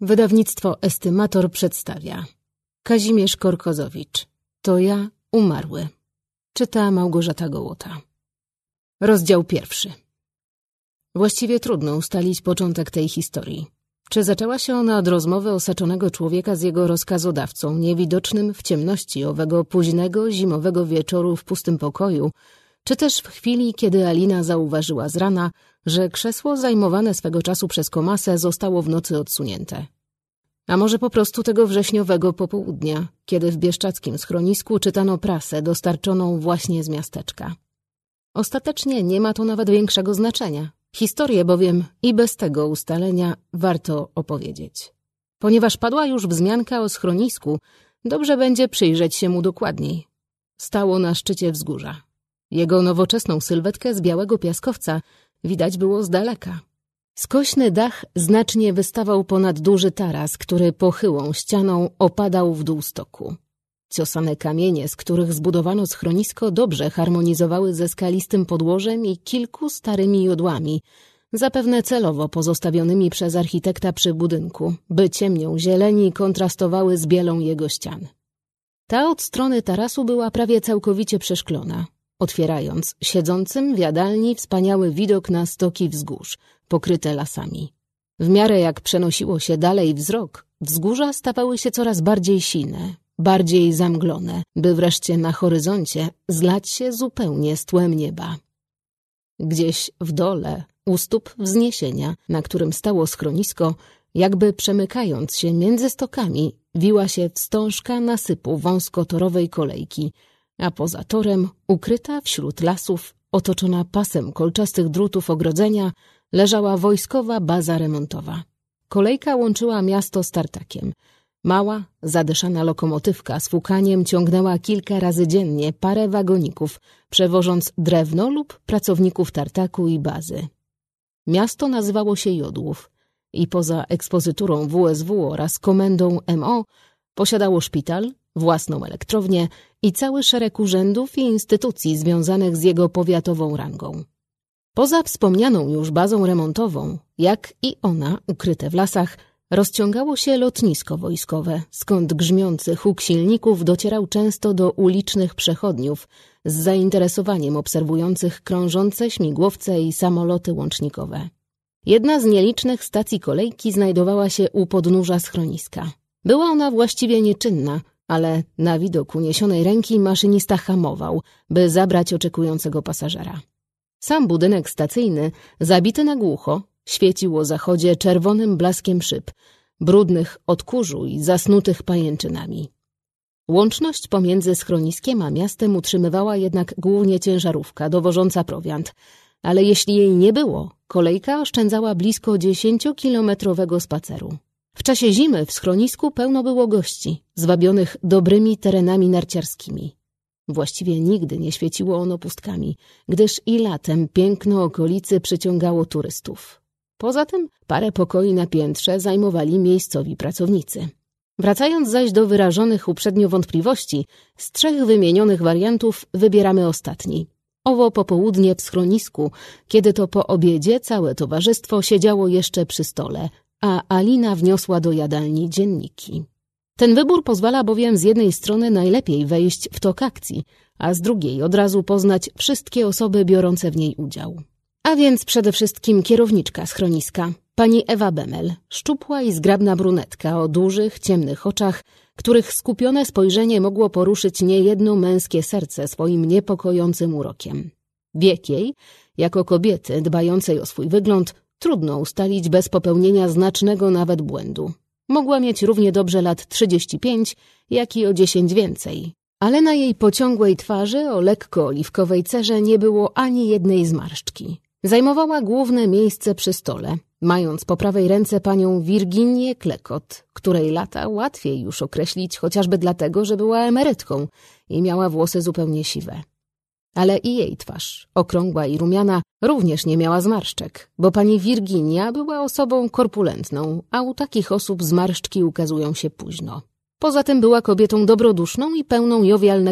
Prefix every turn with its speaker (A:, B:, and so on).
A: Wydawnictwo Estymator przedstawia Kazimierz Korkozowicz. To ja, umarły. Czyta Małgorzata Gołota. Rozdział 1. Właściwie trudno ustalić początek tej historii. Czy zaczęła się ona od rozmowy osaczonego człowieka z jego rozkazodawcą, niewidocznym w ciemności owego późnego, zimowego wieczoru w pustym pokoju, czy też w chwili, kiedy Alina zauważyła z rana, że krzesło zajmowane swego czasu przez Komasę zostało w nocy odsunięte. A może po prostu tego wrześniowego popołudnia, kiedy w bieszczackim schronisku czytano prasę dostarczoną właśnie z miasteczka. Ostatecznie nie ma to nawet większego znaczenia. Historię bowiem i bez tego ustalenia warto opowiedzieć. Ponieważ padła już wzmianka o schronisku, dobrze będzie przyjrzeć się mu dokładniej. Stało na szczycie wzgórza. Jego nowoczesną sylwetkę z białego piaskowca widać było z daleka. Skośny dach znacznie wystawał ponad duży taras, który pochyłą ścianą opadał w dół stoku. Ciosane kamienie, z których zbudowano schronisko, dobrze harmonizowały ze skalistym podłożem i kilku starymi jodłami, zapewne celowo pozostawionymi przez architekta przy budynku, by ciemnią zieleni kontrastowały z bielą jego ścian. Ta od strony tarasu była prawie całkowicie przeszklona, otwierając siedzącym w jadalni wspaniały widok na stoki wzgórz, pokryte lasami. W miarę jak przenosiło się dalej wzrok, wzgórza stawały się coraz bardziej sine, bardziej zamglone, by wreszcie na horyzoncie zlać się zupełnie z tłem nieba. Gdzieś w dole, u stóp wzniesienia, na którym stało schronisko, jakby przemykając się między stokami, wiła się wstążka nasypu wąskotorowej kolejki, a poza torem, ukryta wśród lasów, otoczona pasem kolczastych drutów ogrodzenia, leżała wojskowa baza remontowa. Kolejka łączyła miasto z tartakiem. Mała, zadyszana lokomotywka z fukaniem ciągnęła kilka razy dziennie parę wagoników, przewożąc drewno lub pracowników tartaku i bazy. Miasto nazywało się Jodłów i poza ekspozyturą WSW oraz komendą MO posiadało szpital, własną elektrownię i cały szereg urzędów i instytucji związanych z jego powiatową rangą. Poza wspomnianą już bazą remontową, jak i ona, ukryte w lasach, rozciągało się lotnisko wojskowe, skąd grzmiący huk silników docierał często do ulicznych przechodniów z zainteresowaniem obserwujących krążące śmigłowce i samoloty łącznikowe. Jedna z nielicznych stacji kolejki znajdowała się u podnóża schroniska. Była ona właściwie nieczynna, ale na widok uniesionej ręki maszynista hamował, by zabrać oczekującego pasażera. Sam budynek stacyjny, zabity na głucho, świecił o zachodzie czerwonym blaskiem szyb, brudnych od kurzu i zasnutych pajęczynami. Łączność pomiędzy schroniskiem a miastem utrzymywała jednak głównie ciężarówka dowożąca prowiant, ale jeśli jej nie było, kolejka oszczędzała blisko 10-kilometrowego spaceru. W czasie zimy w schronisku pełno było gości, zwabionych dobrymi terenami narciarskimi. Właściwie nigdy nie świeciło ono pustkami, gdyż i latem piękno okolicy przyciągało turystów. Poza tym parę pokoi na piętrze zajmowali miejscowi pracownicy. Wracając zaś do wyrażonych uprzednio wątpliwości, z 3 wymienionych wariantów wybieramy ostatni. Owo popołudnie w schronisku, kiedy to po obiedzie całe towarzystwo siedziało jeszcze przy stole, a Alina wniosła do jadalni dzienniki. Ten wybór pozwala bowiem z jednej strony najlepiej wejść w tok akcji, a z drugiej od razu poznać wszystkie osoby biorące w niej udział. A więc przede wszystkim kierowniczka schroniska, pani Ewa Bemel, szczupła i zgrabna brunetka o dużych, ciemnych oczach, których skupione spojrzenie mogło poruszyć niejedno męskie serce swoim niepokojącym urokiem. Wiek jej, jako kobiety dbającej o swój wygląd, trudno ustalić bez popełnienia znacznego nawet błędu. Mogła mieć równie dobrze lat 35, jak i o 10 więcej. Ale na jej pociągłej twarzy o lekko oliwkowej cerze nie było ani jednej zmarszczki. Zajmowała główne miejsce przy stole, mając po prawej ręce panią Wirginię Klekot, której lata łatwiej już określić chociażby dlatego, że była emerytką i miała włosy zupełnie siwe. Ale i jej twarz, okrągła i rumiana, również nie miała zmarszczek, bo pani Wirginia była osobą korpulentną, a u takich osób zmarszczki ukazują się późno. Poza tym była kobietą dobroduszną i pełną jowialnego